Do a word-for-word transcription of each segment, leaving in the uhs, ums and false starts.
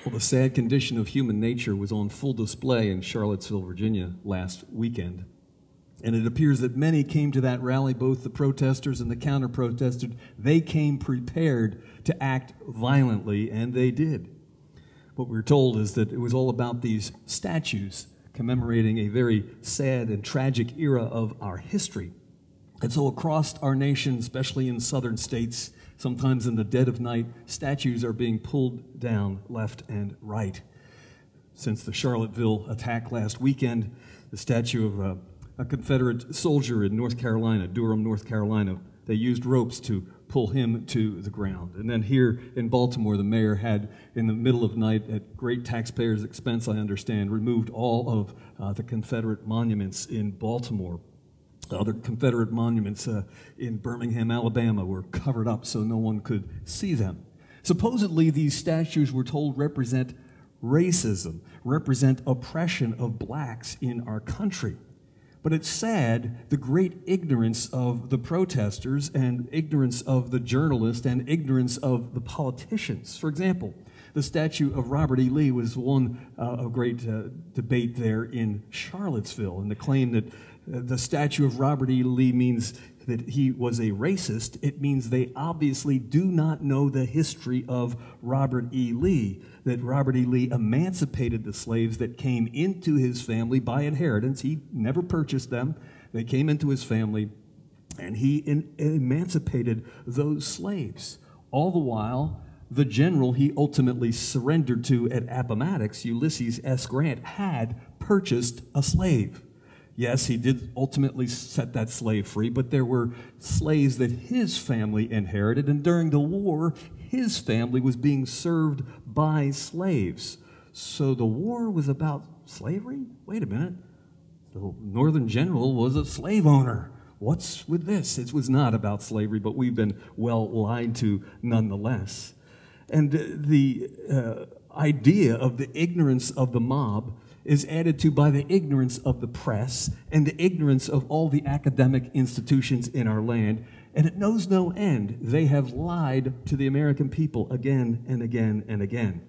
Well, the sad condition of human nature was on full display in Charlottesville, Virginia last weekend. And it appears that many came to that rally, both the protesters and the counter-protesters. They came prepared to act violently, and they did. What we're told is that it was all about these statues commemorating a very sad and tragic era of our history. And so across our nation, especially in southern states, sometimes in the dead of night, statues are being pulled down left and right. Since the Charlottesville attack last weekend, the statue of a, a Confederate soldier in North Carolina, Durham, North Carolina, they used ropes to pull him to the ground. And then here in Baltimore, the mayor had, in the middle of night, at great taxpayers' expense, I understand, removed all of uh, the Confederate monuments in Baltimore. Other Confederate monuments uh, in Birmingham, Alabama were covered up so no one could see them. Supposedly, these statues, we're told, represent racism, represent oppression of blacks in our country. But it's sad, the great ignorance of the protesters and ignorance of the journalists and ignorance of the politicians. For example, the statue of Robert E. Lee was one uh, of great uh, debate there in Charlottesville, and the claim that the statue of Robert E. Lee means that he was a racist. It means they obviously do not know the history of Robert E. Lee, that Robert E. Lee emancipated the slaves that came into his family by inheritance. He never purchased them. They came into his family, and he in, emancipated those slaves. All the while, the general he ultimately surrendered to at Appomattox, Ulysses S. Grant, had purchased a slave. Yes, he did ultimately set that slave free, but there were slaves that his family inherited, and during the war, his family was being served by slaves. So the war was about slavery? Wait a minute. The Northern general was a slave owner. What's with this? It was not about slavery, but we've been well lied to nonetheless. And the uh, idea of the ignorance of the mob is added to by the ignorance of the press and the ignorance of all the academic institutions in our land, and it knows no end. They have lied to the American people again and again and again.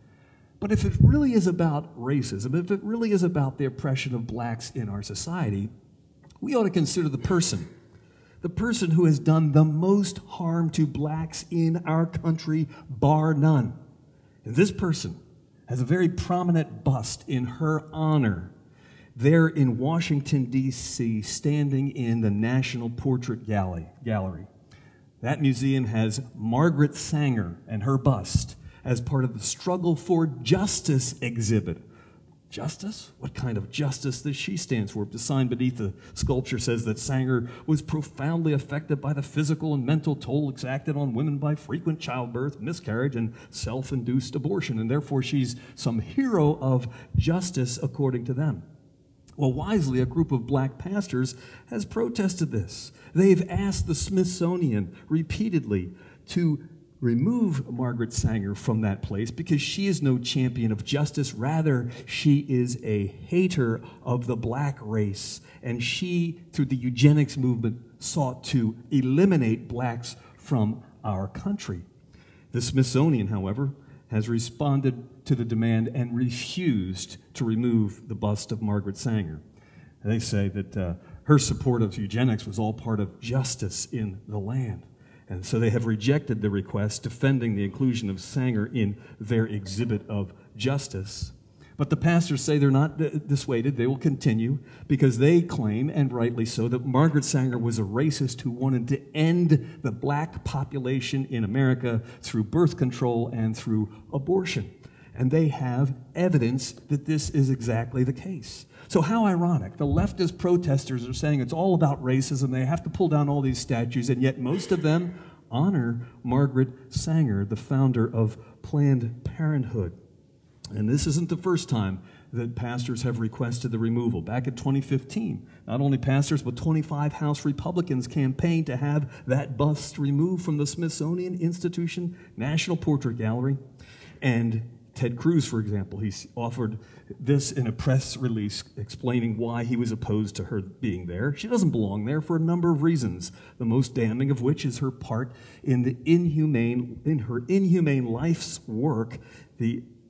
But if it really is about racism, if it really is about the oppression of blacks in our society, we ought to consider the person, the person who has done the most harm to blacks in our country, bar none. And this person has a very prominent bust in her honor there in Washington, D C, standing in the National Portrait Gallery. That museum has Margaret Sanger and her bust as part of the Struggle for Justice exhibit. Justice? What kind of justice does she stand for? The sign beneath the sculpture says that Sanger was profoundly affected by the physical and mental toll exacted on women by frequent childbirth, miscarriage, and self-induced abortion, and therefore she's some hero of justice according to them. Well, wisely, a group of black pastors has protested this. They've asked the Smithsonian repeatedly to remove Margaret Sanger from that place because she is no champion of justice. Rather, she is a hater of the black race, and she, through the eugenics movement, sought to eliminate blacks from our country. The Smithsonian, however, has responded to the demand and refused to remove the bust of Margaret Sanger. And they say that uh, her support of eugenics was all part of justice in the land. And so they have rejected the request, defending the inclusion of Sanger in their exhibit of justice. But the pastors say they're not dissuaded. They will continue because they claim, and rightly so, that Margaret Sanger was a racist who wanted to end the black population in America through birth control and through abortion. And they have evidence that this is exactly the case. So how ironic. The leftist protesters are saying it's all about racism. They have to pull down all these statues, and yet most of them honor Margaret Sanger, the founder of Planned Parenthood. And this isn't the first time that pastors have requested the removal. Back in twenty fifteen, not only pastors, but twenty-five House Republicans campaigned to have that bust removed from the Smithsonian Institution National Portrait Gallery. And Ted Cruz, for example, he offered this in a press release explaining why he was opposed to her being there. She doesn't belong there for a number of reasons, the most damning of which is her part in the inhumane, in her inhumane life's work, the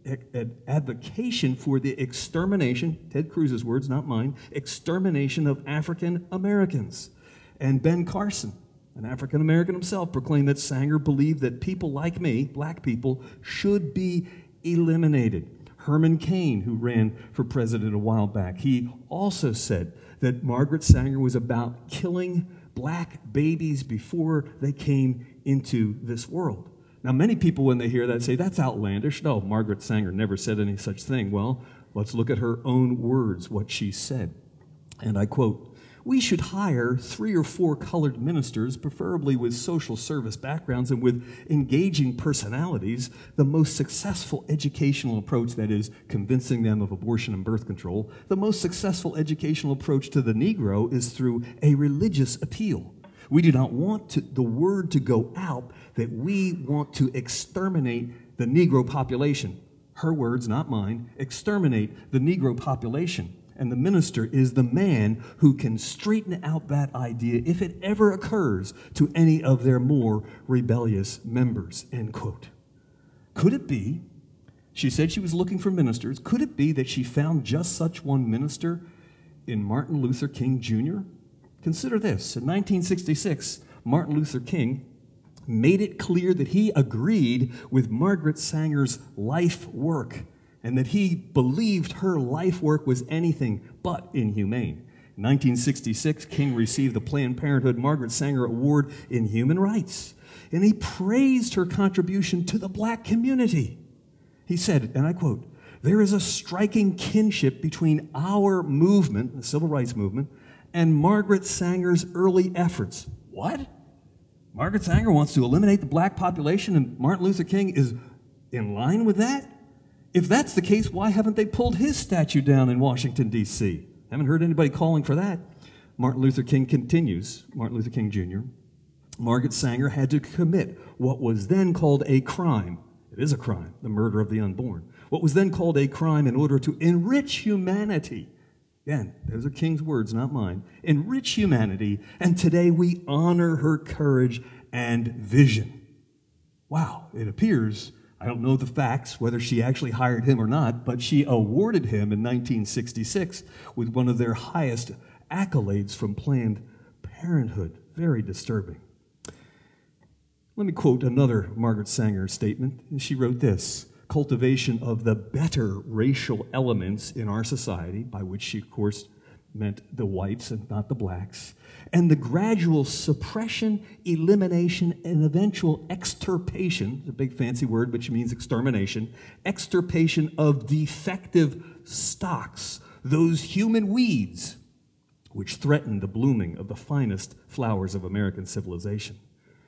an advocation for the extermination, Ted Cruz's words, not mine, extermination of African Americans. And Ben Carson, an African American himself, proclaimed that Sanger believed that people like me, black people, should be eliminated. Herman Cain, who ran for president a while back, he also said that Margaret Sanger was about killing black babies before they came into this world. Now, many people, when they hear that, say, that's outlandish. No, Margaret Sanger never said any such thing. Well, let's look at her own words, what she said. And I quote, "We should hire three or four colored ministers, preferably with social service backgrounds and with engaging personalities. The most successful educational approach, that is, convincing them of abortion and birth control, the most successful educational approach to the Negro is through a religious appeal. We do not want to, the word to go out that we want to exterminate the Negro population." Her words, not mine. Exterminate the Negro population. And the minister is the man who can straighten out that idea if it ever occurs to any of their more rebellious members, end quote. Could it be, she said she was looking for ministers, could it be that she found just such one minister in Martin Luther King Junior? Consider this. In nineteen sixty-six, Martin Luther King made it clear that he agreed with Margaret Sanger's life work, and that he believed her life work was anything but inhumane. In nineteen sixty-six, King received the Planned Parenthood Margaret Sanger Award in Human Rights, and he praised her contribution to the black community. He said, and I quote, "There is a striking kinship between our movement, the Civil Rights Movement, and Margaret Sanger's early efforts." What? Margaret Sanger wants to eliminate the black population, and Martin Luther King is in line with that? If that's the case, why haven't they pulled his statue down in Washington, D C? Haven't heard anybody calling for that. Martin Luther King continues, Martin Luther King Junior Margaret Sanger had to commit what was then called a crime. It is a crime, the murder of the unborn. What was then called a crime in order to enrich humanity. Again, those are King's words, not mine. Enrich humanity, and today we honor her courage and vision. Wow, it appears, I don't know the facts, whether she actually hired him or not, but she awarded him in nineteen sixty-six with one of their highest accolades from Planned Parenthood. Very disturbing. Let me quote another Margaret Sanger statement. She wrote this: "Cultivation of the better racial elements in our society," by which she, of course, meant the whites and not the blacks, "and the gradual suppression, elimination, and eventual extirpation," it's a big fancy word, but she means extermination, extirpation of defective stocks, those human weeds which threaten the blooming of the finest flowers of American civilization.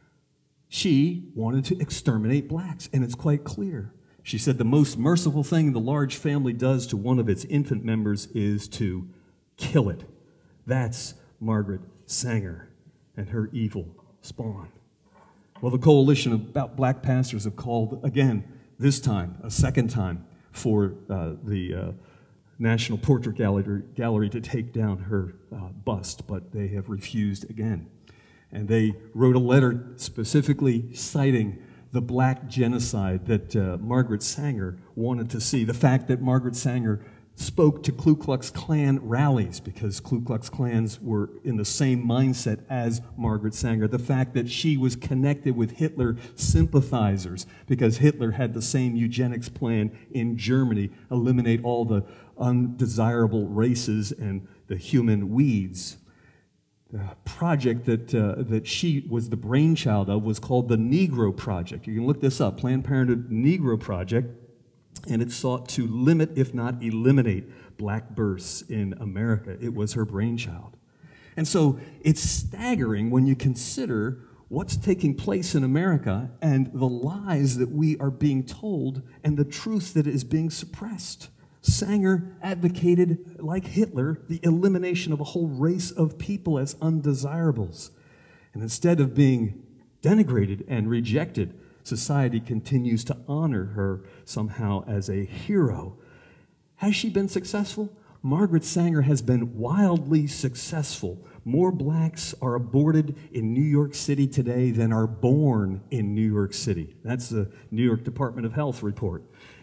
She wanted to exterminate blacks, and it's quite clear. She said the most merciful thing the large family does to one of its infant members is to kill it. That's Margaret Sanger and her evil spawn. Well, the coalition of about black pastors have called again, this time, a second time, for uh, the uh, National Portrait Gallery, Gallery to take down her uh, bust, but they have refused again. And they wrote a letter specifically citing the black genocide that uh, Margaret Sanger wanted to see. The fact that Margaret Sanger spoke to Ku Klux Klan rallies because Ku Klux Klans were in the same mindset as Margaret Sanger. The fact that she was connected with Hitler sympathizers because Hitler had the same eugenics plan in Germany, eliminate all the undesirable races and the human weeds. The project that, uh, that she was the brainchild of was called the Negro Project. You can look this up, Planned Parenthood Negro Project, and it sought to limit, if not eliminate, black births in America. It was her brainchild. And so it's staggering when you consider what's taking place in America and the lies that we are being told and the truth that is being suppressed. Sanger advocated, like Hitler, the elimination of a whole race of people as undesirables. And instead of being denigrated and rejected, society continues to honor her somehow as a hero. Has she been successful? Margaret Sanger has been wildly successful. More blacks are aborted in New York City today than are born in New York City. That's the New York Department of Health report.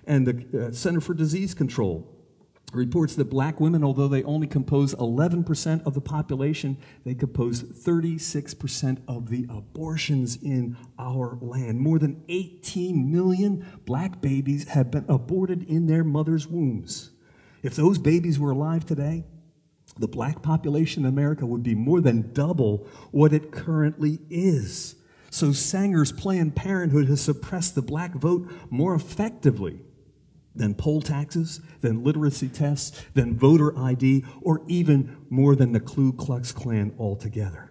And the uh, Center for Disease Control reports that black women, although they only compose eleven percent of the population, they compose thirty-six percent of the abortions in our land. More than eighteen million black babies have been aborted in their mother's wombs. If those babies were alive today, the black population in America would be more than double what it currently is. So Sanger's Planned Parenthood has suppressed the black vote more effectively than poll taxes, than literacy tests, than voter I D, or even more than the Ku Klux Klan altogether.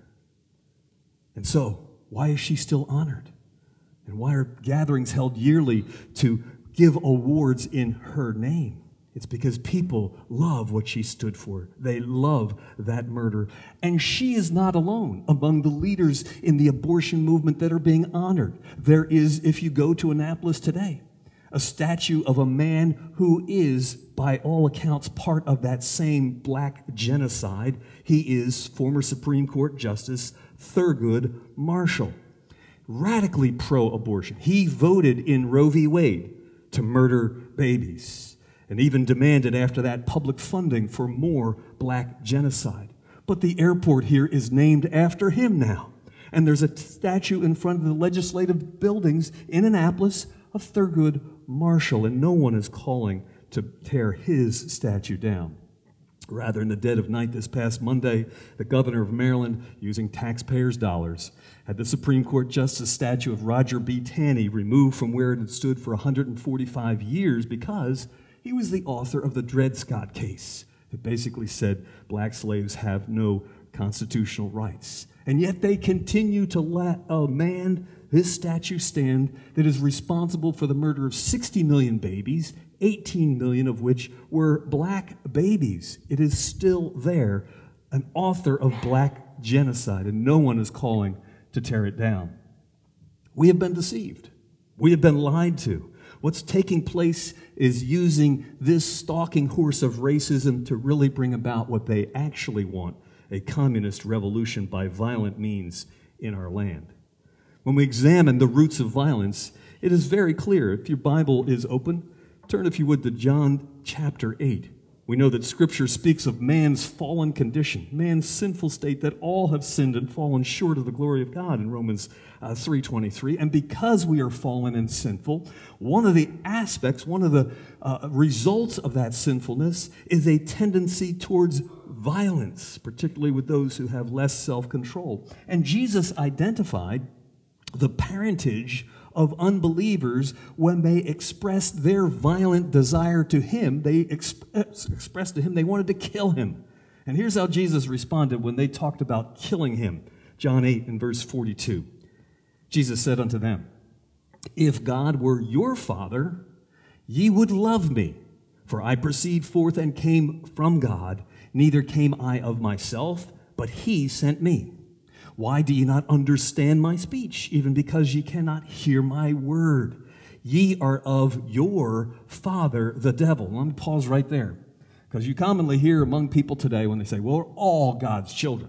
And so, why is she still honored? And why are gatherings held yearly to give awards in her name? It's because people love what she stood for. They love that murder. And she is not alone among the leaders in the abortion movement that are being honored. There is, if you go to Annapolis today, a statue of a man who is, by all accounts, part of that same black genocide. He is former Supreme Court Justice Thurgood Marshall, radically pro-abortion. He voted in Roe v. Wade to murder babies, and even demanded after that public funding for more black genocide. But the airport here is named after him now. And there's a statue in front of the legislative buildings in Annapolis of Thurgood Marshall, and no one is calling to tear his statue down. Rather, in the dead of night this past Monday, the governor of Maryland, using taxpayers' dollars, had the Supreme Court Justice statue of Roger B. Taney removed from where it had stood for one hundred forty-five years because he was the author of the Dred Scott case that basically said black slaves have no constitutional rights. And yet they continue to let a man, his statue stand, that is responsible for the murder of sixty million babies, eighteen million of which were black babies. It is still there, an author of black genocide, and no one is calling to tear it down. We have been deceived. We have been lied to. What's taking place is using this stalking horse of racism to really bring about what they actually want, a communist revolution by violent means in our land. When we examine the roots of violence, it is very clear. If your Bible is open, turn, if you would, to John chapter eight. We know that Scripture speaks of man's fallen condition, man's sinful state, that all have sinned and fallen short of the glory of God in Romans uh, three twenty-three. And because we are fallen and sinful, one of the aspects, one of the uh, results of that sinfulness is a tendency towards violence, particularly with those who have less self-control. And Jesus identified the parentage of unbelievers when they expressed their violent desire to him. They express, expressed to him they wanted to kill him. And here's how Jesus responded when they talked about killing him. John eight and verse forty-two. Jesus said unto them, If God were your Father, ye would love me, for I proceed forth and came from God, neither came I of myself, but he sent me. Why do ye not understand my speech, even because ye cannot hear my word? Ye are of your father, the devil. Let me pause right there, because you commonly hear among people today when they say, well, we're all God's children.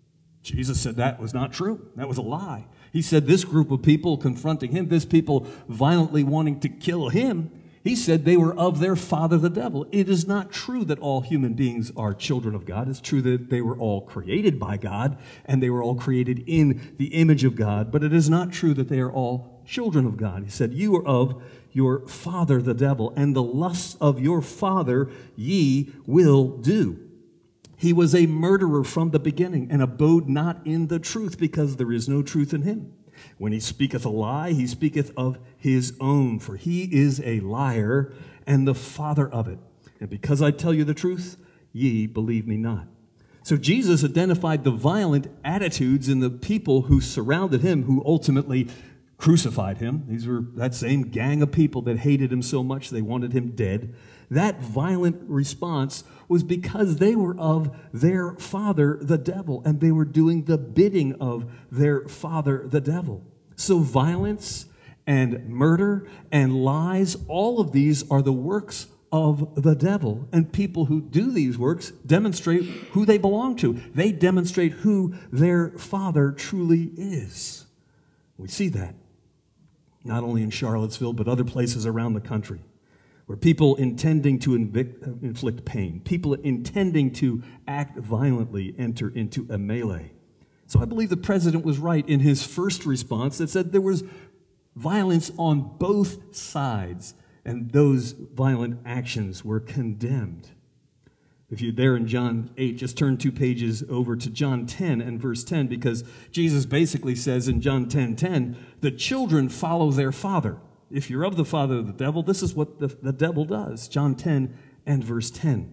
Jesus said that was not true. That was a lie. He said this group of people confronting him, this people violently wanting to kill him, he said they were of their father, the devil. It is not true that all human beings are children of God. It's true that they were all created by God, and they were all created in the image of God, but it is not true that they are all children of God. He said, you are of your father, the devil, and the lusts of your father ye will do. He was a murderer from the beginning, and abode not in the truth, because there is no truth in him. When he speaketh a lie, he speaketh of his own, for he is a liar and the father of it. And because I tell you the truth, ye believe me not. So Jesus identified the violent attitudes in the people who surrounded him, who ultimately crucified him. These were that same gang of people that hated him so much they wanted him dead. That violent response was because they were of their father, the devil, and they were doing the bidding of their father, the devil. So violence and murder and lies, all of these are the works of the devil. And people who do these works demonstrate who they belong to. They demonstrate who their father truly is. We see that not only in Charlottesville, but other places around the country. where people intending to invict, inflict pain, people intending to act violently enter into a melee. So I believe the president was right in his first response that said there was violence on both sides, and those violent actions were condemned. If you're there in John eight, just turn two pages over to John ten and verse ten, because Jesus basically says in John ten ten, the children follow their father. If you're of the father of the devil, this is what the, the devil does. John ten and verse ten.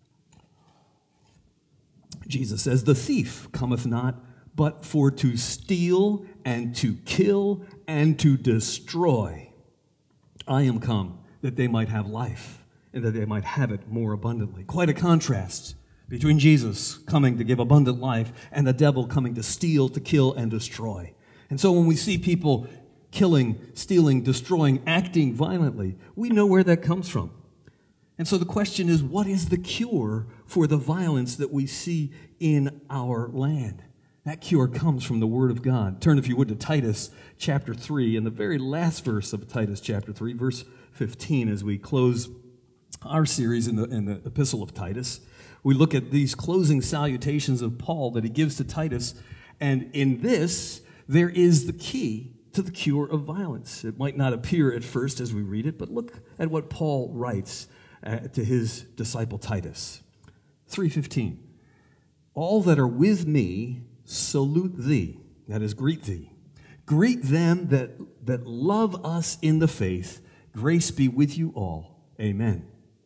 Jesus says, the thief cometh not, but for to steal and to kill and to destroy. I am come that they might have life, and that they might have it more abundantly. Quite a contrast between Jesus coming to give abundant life and the devil coming to steal, to kill, and destroy. And so when we see people killing, stealing, destroying, acting violently, we know where that comes from. And so the question is, what is the cure for the violence that we see in our land? That cure comes from the Word of God. Turn, if you would, to Titus chapter three, and the very last verse of Titus chapter three, verse fifteen, as we close our series in the, in the Epistle of Titus. We look at these closing salutations of Paul that he gives to Titus, and in this, there is the key to the cure of violence. It might not appear at first as we read it, but look at what Paul writes uh, to his disciple Titus. three fifteen. All that are with me salute thee, that is, greet thee. Greet them that, that love us in the faith. Grace be with you all. Amen.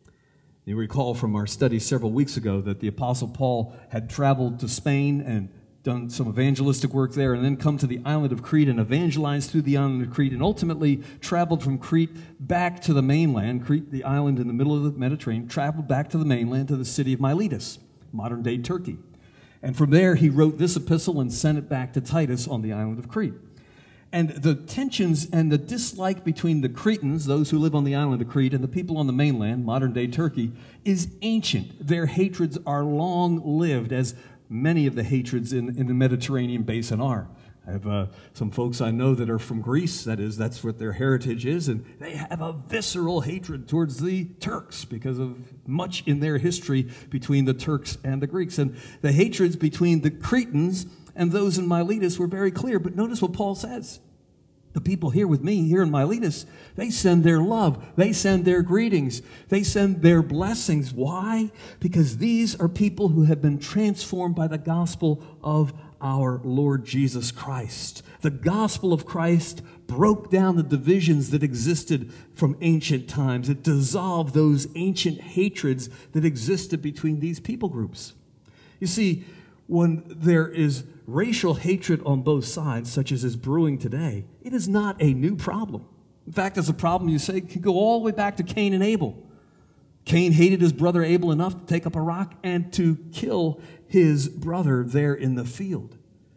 You recall from our study several weeks ago that the Apostle Paul had traveled to Spain and done some evangelistic work there, and then come to the island of Crete and evangelized through the island of Crete, and ultimately traveled from Crete back to the mainland, Crete, the island in the middle of the Mediterranean, traveled back to the mainland to the city of Miletus, modern-day Turkey. And from there, he wrote this epistle and sent it back to Titus on the island of Crete. And the tensions and the dislike between the Cretans, those who live on the island of Crete, and the people on the mainland, modern-day Turkey, is ancient. Their hatreds are long-lived, as many of the hatreds in, in the Mediterranean basin are. I have uh, some folks I know that are from Greece, that is, that's what their heritage is, and they have a visceral hatred towards the Turks because of much in their history between the Turks and the Greeks. And the hatreds between the Cretans and those in Miletus were very clear, but notice what Paul says. The people here with me, here in Miletus, they send their love. They send their greetings. They send their blessings. Why? Because these are people who have been transformed by the gospel of our Lord Jesus Christ. The gospel of Christ broke down the divisions that existed from ancient times. It dissolved those ancient hatreds that existed between these people groups. You see, when there is racial hatred on both sides, such as is brewing today, it is not a new problem. In fact, it's a problem, you say, can go all the way back to Cain and Abel. Cain hated his brother Abel enough to take up a rock and to kill his brother there in the field.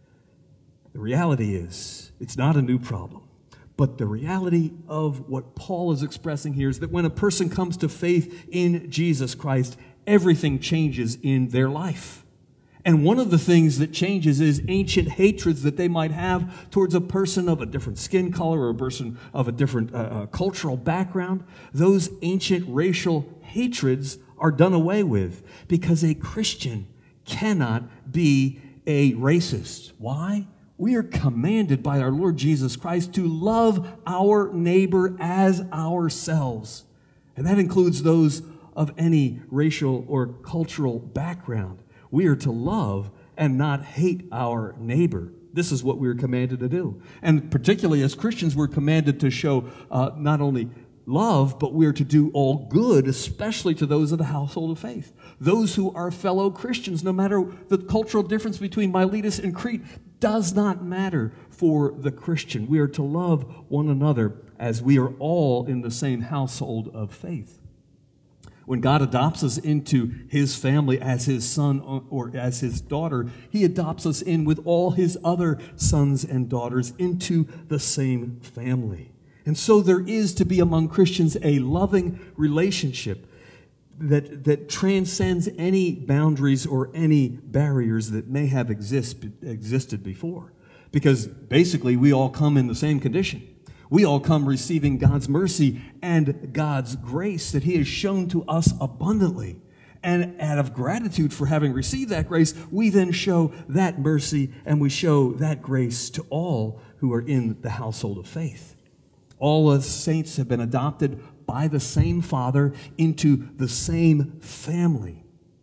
The reality is, it's not a new problem. But the reality of what Paul is expressing here is that when a person comes to faith in Jesus Christ, everything changes in their life. And one of the things that changes is ancient hatreds that they might have towards a person of a different skin color or a person of a different uh, uh, cultural background. Those ancient racial hatreds are done away with because a Christian cannot be a racist. Why? We are commanded by our Lord Jesus Christ to love our neighbor as ourselves. And that includes those of any racial or cultural background. We are to love and not hate our neighbor. This is what we are commanded to do. And particularly as Christians, we're commanded to show uh, not only love, but we are to do all good, especially to those of the household of faith. Those who are fellow Christians, no matter the cultural difference between Miletus and Crete, does not matter for the Christian. We are to love one another as we are all in the same household of faith. When God adopts us into His family as His son or as His daughter, He adopts us in with all His other sons and daughters into the same family. And so there is to be among Christians a loving relationship that, that transcends any boundaries or any barriers that may have exist, existed before. Because basically we all come in the same condition. We all come receiving God's mercy and God's grace that he has shown to us abundantly. And out of gratitude for having received that grace, we then show that mercy and we show that grace to all who are in the household of faith. All us saints have been adopted by the same Father into the same family.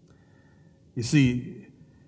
You see,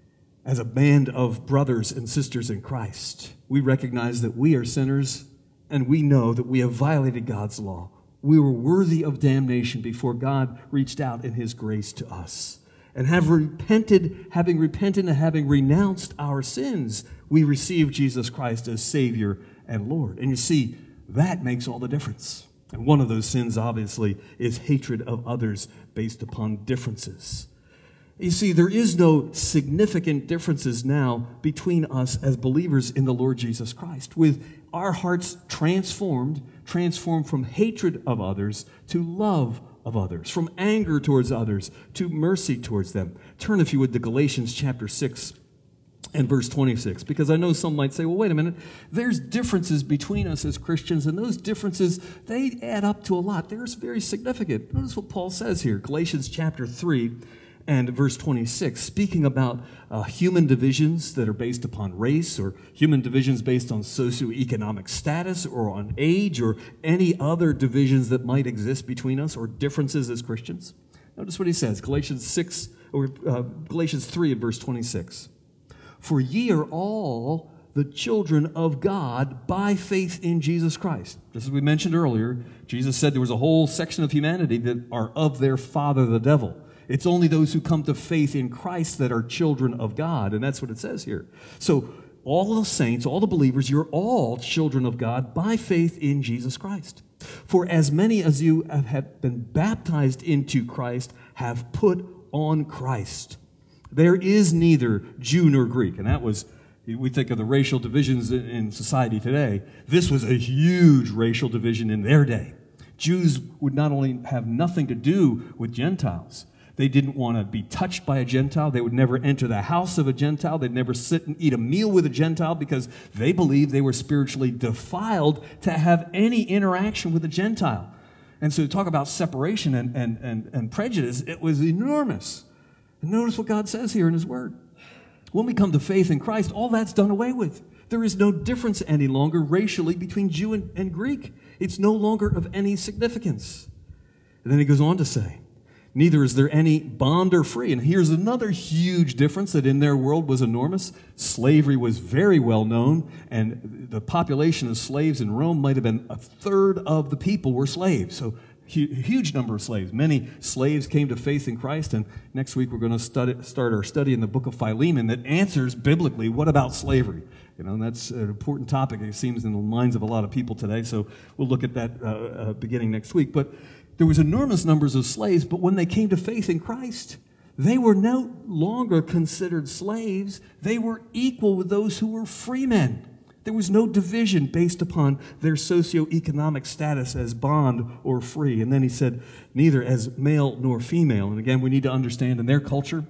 as a band of brothers and sisters in Christ, we recognize that we are sinners and we know that we have violated God's law. We were worthy of damnation before God reached out in his grace to us. And have repented, having repented and having renounced our sins, we receive Jesus Christ as Savior and Lord. And you see, that makes all the difference. And one of those sins, obviously, is hatred of others based upon differences. You see, there is no significant differences now between us as believers in the Lord Jesus Christ. With our hearts transformed, transformed from hatred of others to love of others, from anger towards others to mercy towards them. Turn, if you would, to Galatians chapter six and verse twenty-six, because I know some might say, well, wait a minute, there's differences between us as Christians, and those differences, they add up to a lot. They're very significant. Notice what Paul says here, Galatians chapter three and verse twenty-six, speaking about uh, human divisions that are based upon race, or human divisions based on socioeconomic status or on age, or any other divisions that might exist between us, or differences as Christians. Notice what he says, Galatians six, or uh, Galatians three and verse twenty-six. For ye are all the children of God by faith in Jesus Christ. Just as we mentioned earlier, Jesus said there was a whole section of humanity that are of their father, the devil. It's only those who come to faith in Christ that are children of God, and that's what it says here. So all the saints, all the believers, you're all children of God by faith in Jesus Christ. For as many as you have been baptized into Christ have put on Christ. There is neither Jew nor Greek, and that was, we think of the racial divisions in society today. This was a huge racial division in their day. Jews would not only have nothing to do with Gentiles, they didn't want to be touched by a Gentile. They would never enter the house of a Gentile. They'd never sit and eat a meal with a Gentile because they believed they were spiritually defiled to have any interaction with a Gentile. And so to talk about separation and, and, and, and prejudice, it was enormous. And notice what God says here in his word. When we come to faith in Christ, all that's done away with. There is no difference any longer racially between Jew and, and Greek. It's no longer of any significance. And then he goes on to say, neither is there any bond or free. And here's another huge difference that in their world was enormous. Slavery was very well known, and the population of slaves in Rome might have been a third of the people were slaves. So a huge number of slaves. Many slaves came to faith in Christ, and next week we're going to study, start our study in the book of Philemon that answers biblically, what about slavery? You know, and that's an important topic, it seems, in the minds of a lot of people today, so we'll look at that uh, uh, beginning next week. But there was enormous numbers of slaves, but when they came to faith in Christ, they were no longer considered slaves. They were equal with those who were free men. There was no division based upon their socioeconomic status as bond or free. And then he said, neither as male nor female. And again, we need to understand in their culture,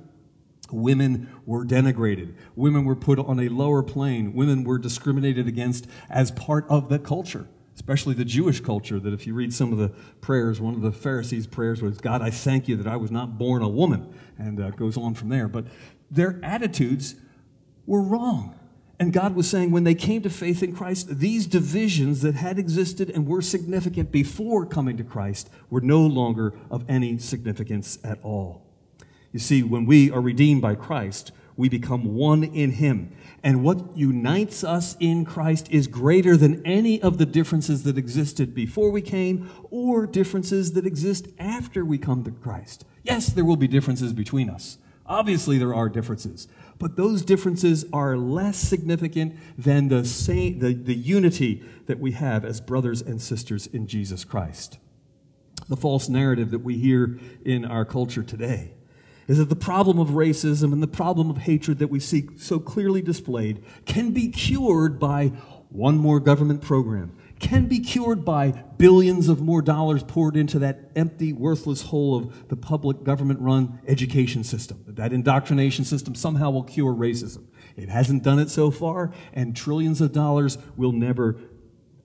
women were denigrated. Women were put on a lower plane. Women were discriminated against as part of the culture, especially the Jewish culture, that if you read some of the prayers, one of the Pharisees' prayers was, God, I thank you that I was not born a woman, and uh, goes on from there. But their attitudes were wrong. And God was saying when they came to faith in Christ, these divisions that had existed and were significant before coming to Christ were no longer of any significance at all. You see, when we are redeemed by Christ, we become one in him. And what unites us in Christ is greater than any of the differences that existed before we came or differences that exist after we come to Christ. Yes, there will be differences between us. Obviously, there are differences. But those differences are less significant than the, same, the, the unity that we have as brothers and sisters in Jesus Christ. The false narrative that we hear in our culture today is that the problem of racism and the problem of hatred that we see so clearly displayed can be cured by one more government program, can be cured by billions of more dollars poured into that empty, worthless hole of the public government-run education system. That indoctrination system somehow will cure racism. It hasn't done it so far, and trillions of dollars will never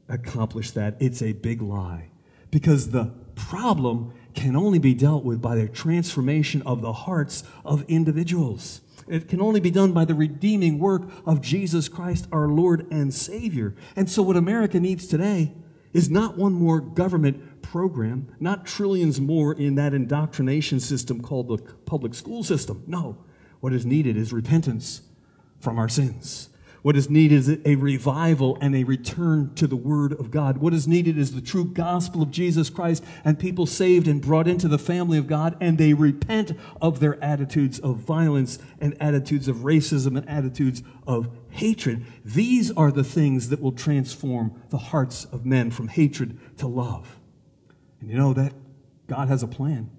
accomplish that. It's a big lie. Because the problem can only be dealt with by the transformation of the hearts of individuals. It can only be done by the redeeming work of Jesus Christ, our Lord and Savior. And so what America needs today is not one more government program, not trillions more in that indoctrination system called the public school system. No, what is needed is repentance from our sins. What is needed is a revival and a return to the Word of God. What is needed is the true gospel of Jesus Christ and people saved and brought into the family of God, and they repent of their attitudes of violence and attitudes of racism and attitudes of hatred. These are the things that will transform the hearts of men from hatred to love. And you know that God has a plan.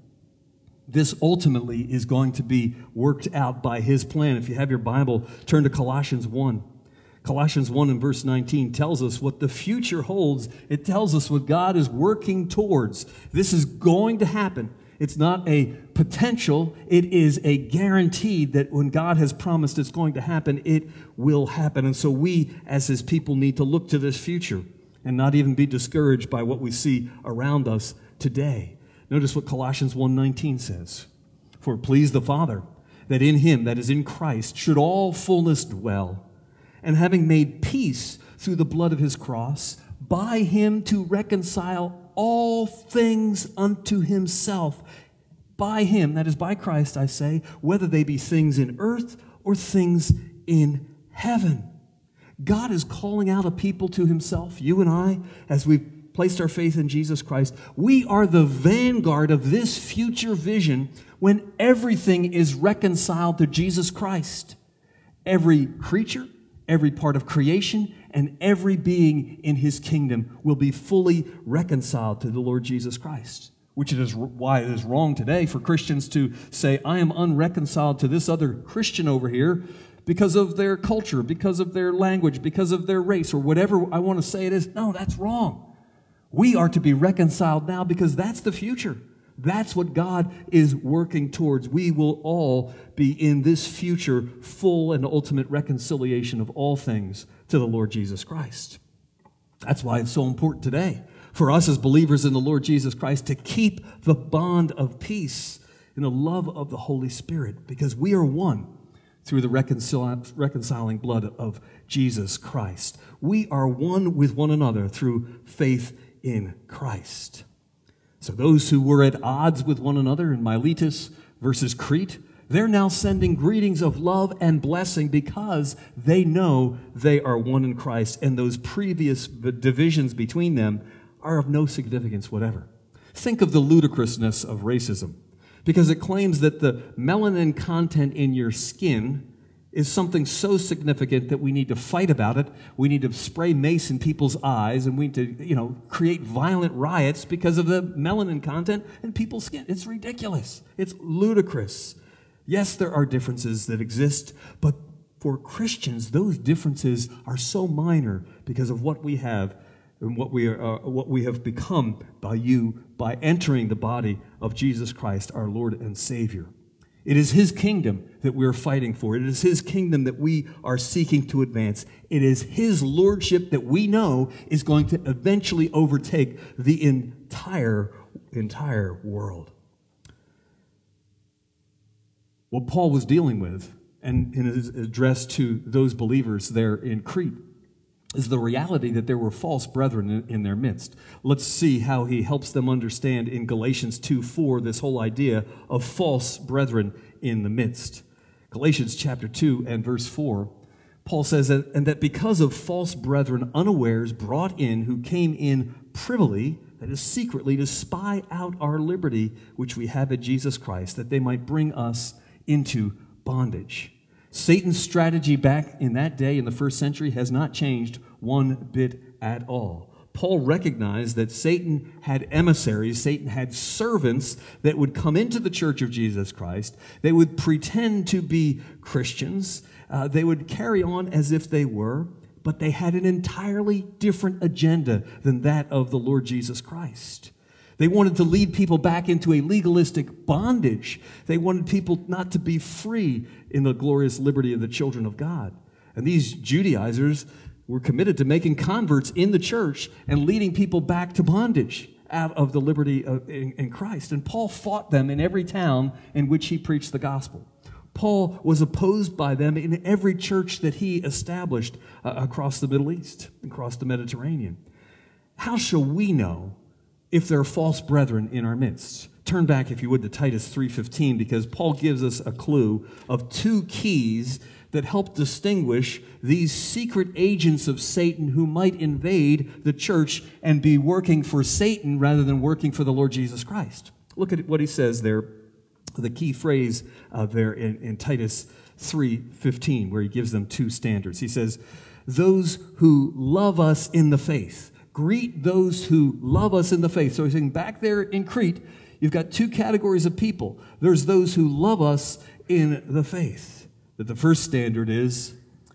This ultimately is going to be worked out by His plan. If you have your Bible, turn to Colossians one. Colossians one and verse nineteen tells us what the future holds. It tells us what God is working towards. This is going to happen. It's not a potential. It is a guaranteed that when God has promised it's going to happen, it will happen. And so we, as His people, need to look to this future and not even be discouraged by what we see around us today. Notice what Colossians one nineteen says. For it pleased the Father that in Him, that is in Christ, should all fullness dwell, and having made peace through the blood of His cross, by Him to reconcile all things unto Himself. By Him, that is by Christ, I say, whether they be things in earth or things in heaven. God is calling out a people to Himself, you and I, as we've placed our faith in Jesus Christ. We are the vanguard of this future vision when everything is reconciled to Jesus Christ. Every creature, every part of creation, and every being in His kingdom will be fully reconciled to the Lord Jesus Christ, which it is why it is wrong today for Christians to say, I am unreconciled to this other Christian over here because of their culture, because of their language, because of their race, or whatever I want to say it is. No, that's wrong. We are to be reconciled now because that's the future. That's what God is working towards. We will all be in this future full and ultimate reconciliation of all things to the Lord Jesus Christ. That's why it's so important today for us as believers in the Lord Jesus Christ to keep the bond of peace in the love of the Holy Spirit, because we are one through the reconcil- reconciling blood of Jesus Christ. We are one with one another through faith in Christ. So those who were at odds with one another in Miletus versus Crete, they're now sending greetings of love and blessing because they know they are one in Christ, and those previous divisions between them are of no significance whatever. Think of the ludicrousness of racism, because it claims that the melanin content in your skin is something so significant that we need to fight about it. We need to spray mace in people's eyes, and we need to, you know, create violent riots because of the melanin content in people's skin. It's ridiculous. It's ludicrous. Yes, there are differences that exist, but for Christians, those differences are so minor because of what we have and what we are, uh, what we have become by you, by entering the body of Jesus Christ, our Lord and Savior. It is His kingdom that we're fighting for. It is His kingdom that we are seeking to advance. It is His lordship that we know is going to eventually overtake the entire, entire world. What Paul was dealing with, and in his address to those believers there in Crete, is the reality that there were false brethren in, in their midst. Let's see how he helps them understand in Galatians two four this whole idea of false brethren in the midst. Galatians chapter two and verse four, Paul says, that, and that because of false brethren unawares brought in, who came in privily, that is secretly, to spy out our liberty which we have in Jesus Christ, that they might bring us into bondage. Satan's strategy back in that day, in the first century, has not changed one bit at all. Paul recognized that Satan had emissaries, Satan had servants that would come into the church of Jesus Christ. They would pretend to be Christians. Uh, they would carry on as if they were, but they had an entirely different agenda than that of the Lord Jesus Christ. They wanted to lead people back into a legalistic bondage. They wanted people not to be free in the glorious liberty of the children of God. And these Judaizers were committed to making converts in the church and leading people back to bondage out of the liberty of, in, in Christ. And Paul fought them in every town in which he preached the gospel. Paul was opposed by them in every church that he established uh, across the Middle East, across the Mediterranean. How shall we know if there are false brethren in our midst? Turn back, if you would, to Titus three fifteen, because Paul gives us a clue of two keys that help distinguish these secret agents of Satan who might invade the church and be working for Satan rather than working for the Lord Jesus Christ. Look at what he says there, the key phrase uh, there in, in Titus three fifteen, where he gives them two standards. He says, those who love us in the faith. Greet those who love us in the faith. So he's saying back there in Crete, you've got two categories of people. There's those who love us in the faith. That the first standard is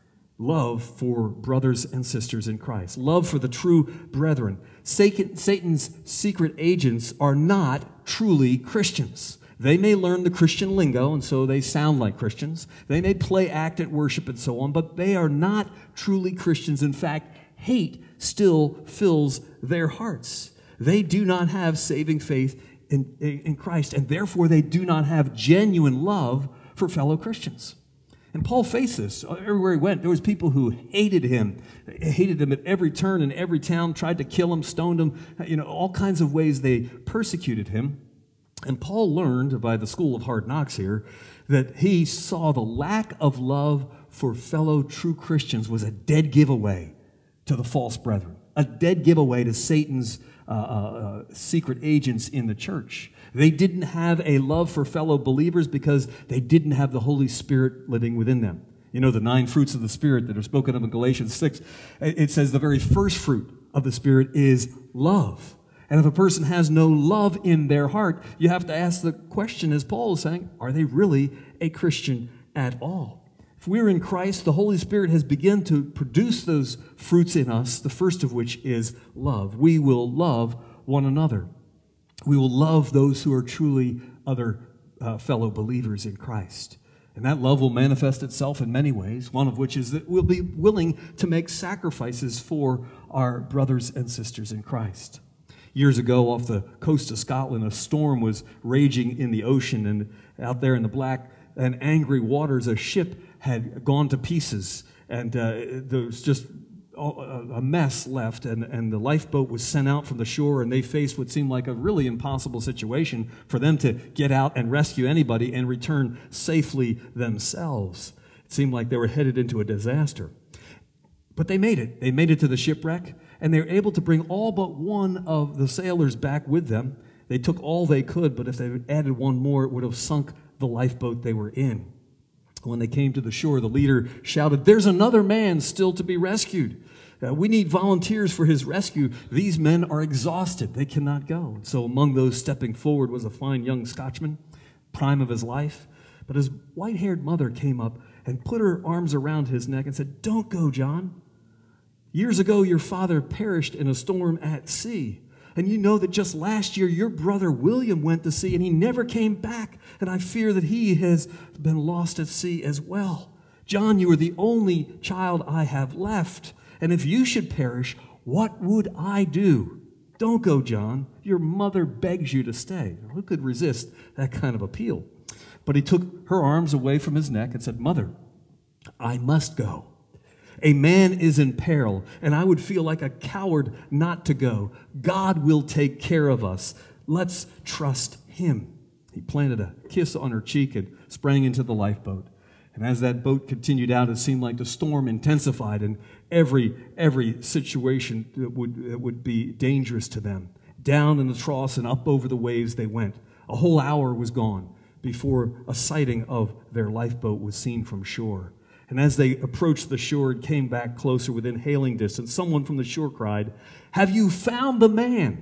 love for brothers and sisters in Christ. Love for the true brethren. Satan's secret agents are not truly Christians. They may learn the Christian lingo, and so they sound like Christians. They may play act at worship and so on, but they are not truly Christians. In fact, hate still fills their hearts. They do not have saving faith in, in Christ, and therefore they do not have genuine love for fellow Christians. And Paul faced this. Everywhere he went, there was people who hated him, hated him at every turn in every town, tried to kill him, stoned him, you know, all kinds of ways they persecuted him. And Paul learned by the school of hard knocks here that he saw the lack of love for fellow true Christians was a dead giveaway to the false brethren, a dead giveaway to Satan's uh, uh, secret agents in the church. They didn't have a love for fellow believers because they didn't have the Holy Spirit living within them. You know, the nine fruits of the Spirit that are spoken of in Galatians six, it says the very first fruit of the Spirit is love. And if a person has no love in their heart, you have to ask the question, as Paul is saying, are they really a Christian at all? If we're in Christ, the Holy Spirit has begun to produce those fruits in us, the first of which is love. We will love one another. We will love those who are truly other uh, fellow believers in Christ. And that love will manifest itself in many ways, one of which is that we'll be willing to make sacrifices for our brothers and sisters in Christ. Years ago, off the coast of Scotland, a storm was raging in the ocean, and out there in the black and angry waters, a ship had gone to pieces, and uh, there was just a mess left, and, and the lifeboat was sent out from the shore, and they faced what seemed like a really impossible situation for them to get out and rescue anybody and return safely themselves. It seemed like they were headed into a disaster. But they made it. They made it to the shipwreck, and they were able to bring all but one of the sailors back with them. They took all they could, but if they had added one more, it would have sunk the lifeboat they were in. When they came to the shore, the leader shouted, "There's another man still to be rescued. Uh, we need volunteers for his rescue. These men are exhausted. They cannot go." So among those stepping forward was a fine young Scotchman, prime of his life. But his white-haired mother came up and put her arms around his neck and said, "Don't go, John. Years ago, your father perished in a storm at sea. And you know that just last year, your brother William went to sea and he never came back. And I fear that he has been lost at sea as well. John, you are the only child I have left. And if you should perish, what would I do? Don't go, John. Your mother begs you to stay." Who could resist that kind of appeal? But he took her arms away from his neck and said, "Mother, I must go. A man is in peril, and I would feel like a coward not to go. God will take care of us. Let's trust him." He planted a kiss on her cheek and sprang into the lifeboat. And as that boat continued out, it seemed like the storm intensified, and every every situation would, would be dangerous to them. Down in the troughs and up over the waves they went. A whole hour was gone before a sighting of their lifeboat was seen from shore. And as they approached the shore and came back closer within hailing distance, someone from the shore cried, "Have you found the man?"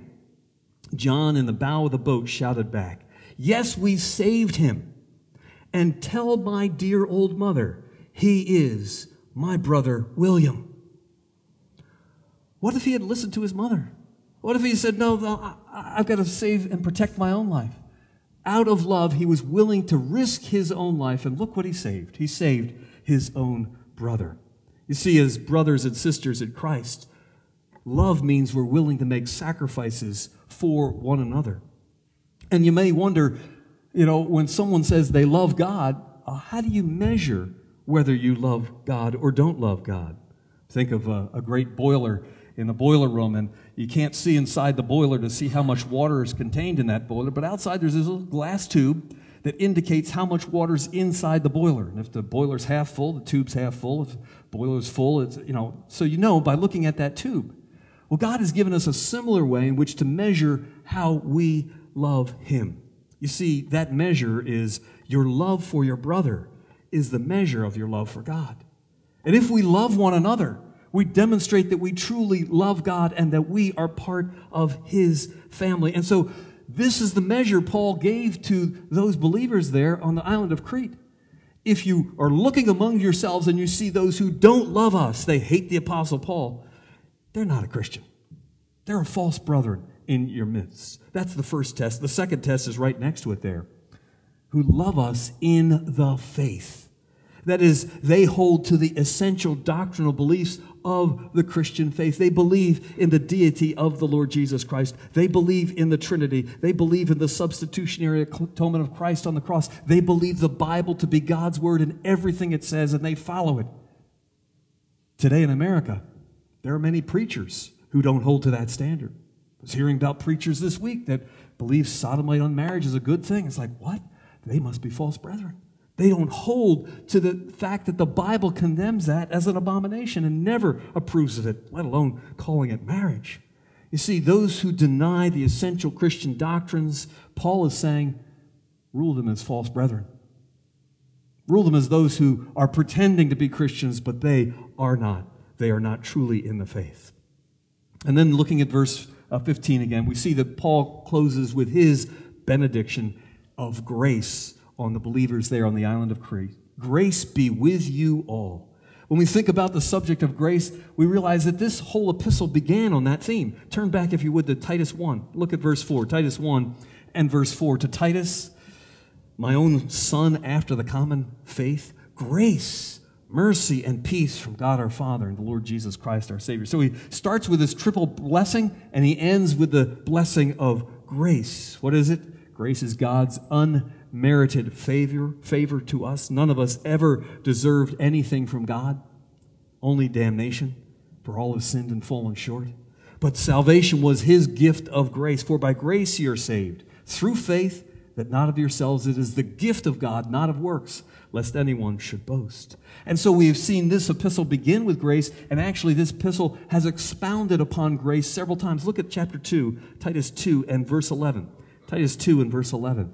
John, in the bow of the boat, shouted back, "Yes, we saved him. And tell my dear old mother, he is my brother William." What if he had listened to his mother? What if he said, "No, no I, I've got to save and protect my own life"? Out of love, he was willing to risk his own life, and look what he saved. He saved his own brother. You see, as brothers and sisters in Christ, love means we're willing to make sacrifices for one another. And you may wonder, you know, when someone says they love God, uh, how do you measure whether you love God or don't love God? Think of a, a great boiler in the boiler room, and you can't see inside the boiler to see how much water is contained in that boiler, but outside there's this little glass tube that indicates how much water is inside the boiler. And if the boiler's half full, the tube's half full. If the boiler's full, it's, you know, so you know by looking at that tube. Well, God has given us a similar way in which to measure how we love Him. You see, that measure is your love for your brother is the measure of your love for God. And if we love one another, we demonstrate that we truly love God and that we are part of His family. And so this is the measure Paul gave to those believers there on the island of Crete. If you are looking among yourselves and you see those who don't love us, they hate the Apostle Paul, they're not a Christian. They're a false brethren in your midst. That's the first test. The second test is right next to it there. Who love us in the faith. That is, they hold to the essential doctrinal beliefs of the Christian faith. They believe in the deity of the Lord Jesus Christ. They believe in the Trinity. They believe in the substitutionary atonement of Christ on the cross. They believe the Bible to be God's word and everything it says, and they follow it. Today in America, there are many preachers who don't hold to that standard. I was hearing about preachers this week that believe sodomite on marriage is a good thing. It's like, what? They must be false brethren. They don't hold to the fact that the Bible condemns that as an abomination and never approves of it, let alone calling it marriage. You see, those who deny the essential Christian doctrines, Paul is saying, rule them as false brethren. Rule them as those who are pretending to be Christians, but they are not. They are not truly in the faith. And then looking at verse fifteen again, we see that Paul closes with his benediction of grace on the believers there on the island of Crete. Grace be with you all. When we think about the subject of grace, we realize that this whole epistle began on that theme. Turn back, if you would, to Titus one. Look at verse four. Titus one and verse four. To Titus, my own son after the common faith, grace, mercy, and peace from God our Father and the Lord Jesus Christ our Savior. So he starts with this triple blessing, and he ends with the blessing of grace. What is it? Grace is God's unmerited favor, favor to us. None of us ever deserved anything from God, only damnation, for all have sinned and fallen short. But salvation was His gift of grace. For by grace you are saved, through faith, that not of yourselves, it is the gift of God, not of works, lest anyone should boast. And so we have seen this epistle begin with grace, and actually this epistle has expounded upon grace several times. Look at chapter two, Titus two and verse eleven. Titus two and verse eleven.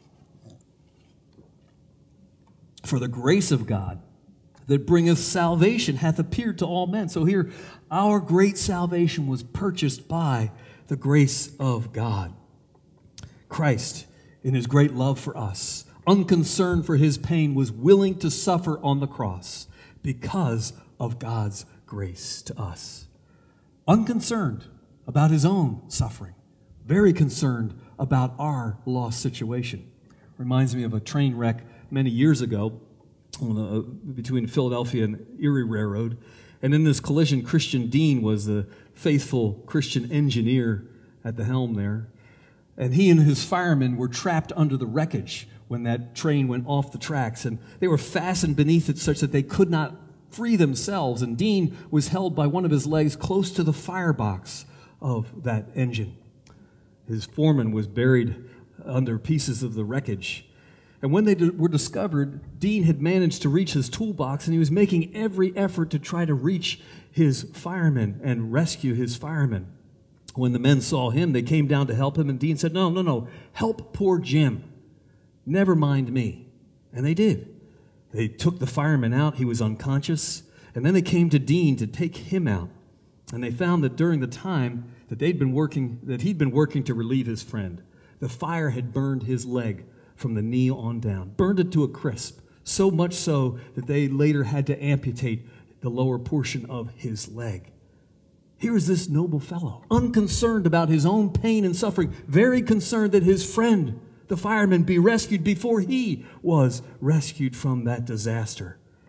For the grace of God that bringeth salvation hath appeared to all men. So here, our great salvation was purchased by the grace of God. Christ, in His great love for us, unconcerned for His pain, was willing to suffer on the cross because of God's grace to us. Unconcerned about His own suffering, very concerned about our lost situation. Reminds me of a train wreck many years ago on the, between Philadelphia and Erie Railroad. And in this collision, Christian Dean was the faithful Christian engineer at the helm there. And he and his firemen were trapped under the wreckage when that train went off the tracks. And they were fastened beneath it such that they could not free themselves. And Dean was held by one of his legs close to the firebox of that engine. His foreman was buried under pieces of the wreckage. And when they were discovered, Dean had managed to reach his toolbox, and he was making every effort to try to reach his firemen and rescue his firemen. When the men saw him, they came down to help him, and Dean said, no, no, no, help poor Jim. Never mind me. And they did. They took the fireman out. He was unconscious. And then they came to Dean to take him out. And they found that during the time that they'd been working, that he'd been working to relieve his friend, the fire had burned his leg from the knee on down, burned it to a crisp, so much so that they later had to amputate the lower portion of his leg. Here is this noble fellow, unconcerned about his own pain and suffering, very concerned that his friend, the fireman, be rescued before he was rescued from that disaster.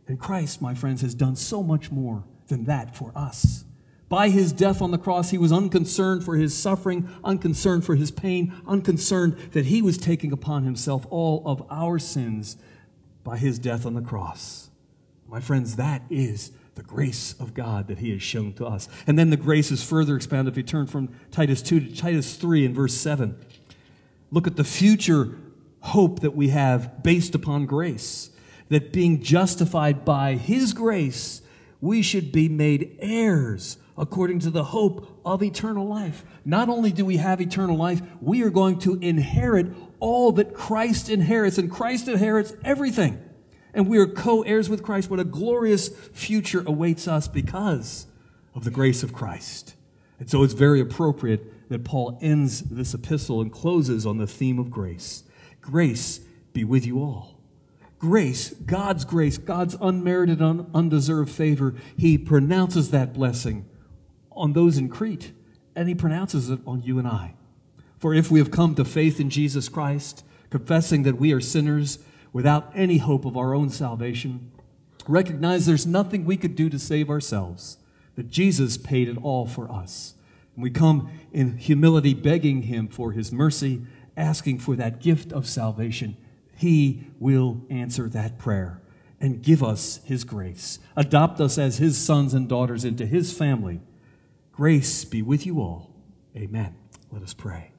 And Christ, my friends, has done so much more than that for us. By his death on the cross, he was unconcerned for his suffering, unconcerned for his pain, unconcerned that he was taking upon himself all of our sins by his death on the cross. My friends, that is the grace of God that he has shown to us. And then the grace is further expanded if you turn from Titus two to Titus three in verse seven. Look at the future hope that we have based upon grace, that being justified by his grace, we should be made heirs according to the hope of eternal life. Not only do we have eternal life, we are going to inherit all that Christ inherits, and Christ inherits everything. And we are co-heirs with Christ. What a glorious future awaits us because of the grace of Christ. And so it's very appropriate that Paul ends this epistle and closes on the theme of grace. Grace be with you all. Grace, God's grace, God's unmerited, un- undeserved favor, he pronounces that blessing on those in Crete, and he pronounces it on you and I. For if we have come to faith in Jesus Christ, confessing that we are sinners without any hope of our own salvation, recognize there's nothing we could do to save ourselves, that Jesus paid it all for us. And we come in humility begging him for his mercy, asking for that gift of salvation. He will answer that prayer and give us his grace. Adopt us as his sons and daughters into his family. Grace be with you all. Amen. Let us pray.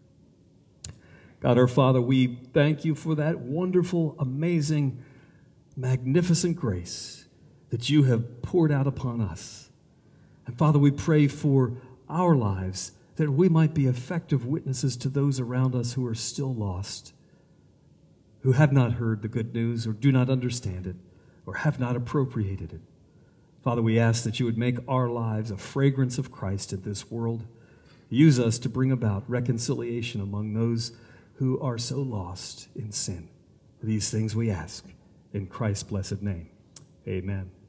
God our Father, we thank you for that wonderful, amazing, magnificent grace that you have poured out upon us. And Father, we pray for our lives that we might be effective witnesses to those around us who are still lost, who have not heard the good news or do not understand it or have not appropriated it. Father, we ask that you would make our lives a fragrance of Christ in this world. Use us to bring about reconciliation among those who are so lost in sin. These things we ask in Christ's blessed name. Amen.